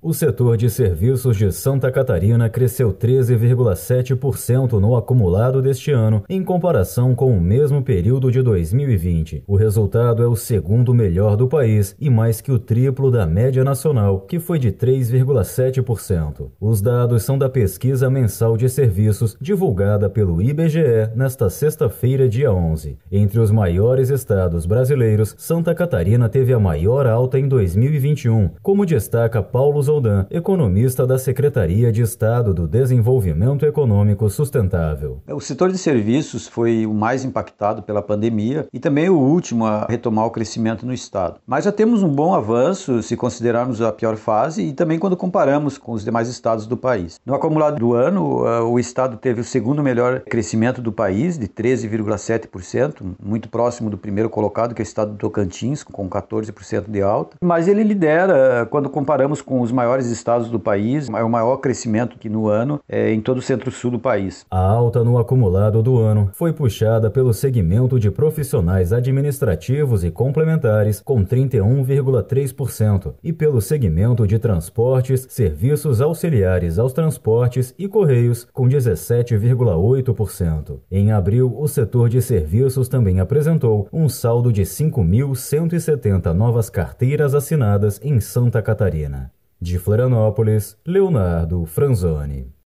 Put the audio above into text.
O setor de serviços de Santa Catarina cresceu 13,7% no acumulado deste ano, em comparação com o mesmo período de 2020. O resultado é o segundo melhor do país e mais que o triplo da média nacional, que foi de 3,7%. Os dados são da pesquisa mensal de serviços divulgada pelo IBGE nesta sexta-feira, dia 11. Entre os maiores estados brasileiros, Santa Catarina teve a maior alta em 2021, como destaca Paulo Zoldan, economista da Secretaria de Estado do Desenvolvimento Econômico Sustentável. O setor de serviços foi o mais impactado pela pandemia e também o último a retomar o crescimento no estado. Mas já temos um bom avanço se considerarmos a pior fase e também quando comparamos com os demais estados do país. No acumulado do ano, o estado teve o segundo melhor crescimento do país, de 13,7%, muito próximo do primeiro colocado, que é o estado do Tocantins, com 14% de alta. Mas ele lidera, quando comparamos com os maiores estados do país, é o maior crescimento que no ano em todo o centro-sul do país. A alta no acumulado do ano foi puxada pelo segmento de profissionais administrativos e complementares, com 31,3%, e pelo segmento de transportes, serviços auxiliares aos transportes e correios, com 17,8%. Em abril, o setor de serviços também apresentou um saldo de 5.170 novas carteiras assinadas em Santa Catarina. De Florianópolis, Leonardo Franzoni.